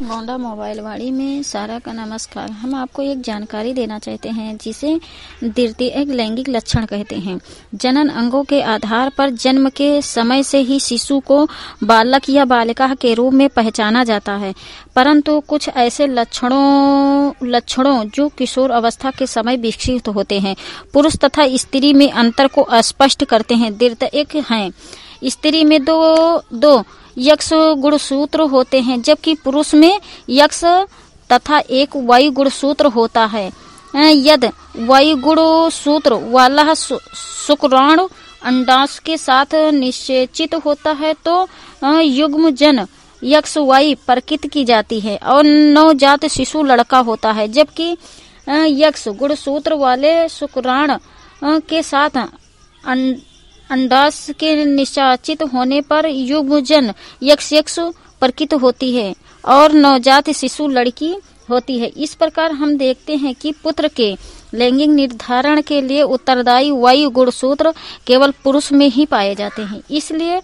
Gonda mobile वाड़ी में सारा का नमस्कार। हम आपको एक जानकारी देना चाहते हैं जिसे द्वितीयक लैंगिक लक्षण कहते हैं। जनन अंगों के आधार पर जन्म के समय से ही शिशु को बालक या बालिका के रूप में पहचाना जाता है, परंतु कुछ ऐसे लक्षणों जो किशोर अवस्था के समय विकसित होते हैं, पुरुष तथा स्त्री में अंतर को स्पष्ट करते हैं। द्वितीयक हैं। स्त्री में दो यक्ष गुणसूत्र होते हैं, जबकि पुरुष में यक्ष तथा एक वायु गुणसूत्र होता है। यदि वायु गुणसूत्र वाला शुक्राणु अंडाशय के साथ निषेचित होता है तो युग्मजन यक्ष वायु प्रकृत की जाती है और नवजात शिशु लड़का होता है, जबकि यक्ष गुणसूत्र वाले शुक्राणु के साथ अंडाशय के निषेचित होने पर युग्मजन यक्ष प्रकृत होती है और नवजात शिशु लड़की होती है। इस प्रकार हम देखते हैं कि पुत्र के लैंगिक निर्धारण के लिए उत्तरदायी वायु गुणसूत्र केवल पुरुष में ही पाए जाते हैं। इसलिए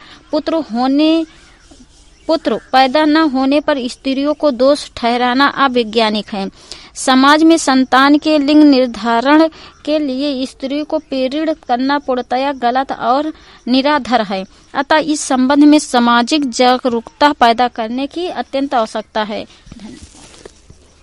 पुत्र पैदा न होने पर स्त्रियों को दोष ठहराना अवैज्ञानिक है। समाज में संतान के लिंग निर्धारण के लिए स्त्री को प्रेरित करना पूर्णतया गलत और निराधार है। अतः इस संबंध में सामाजिक जागरूकता पैदा करने की अत्यंत आवश्यकता है। धन्यवाद।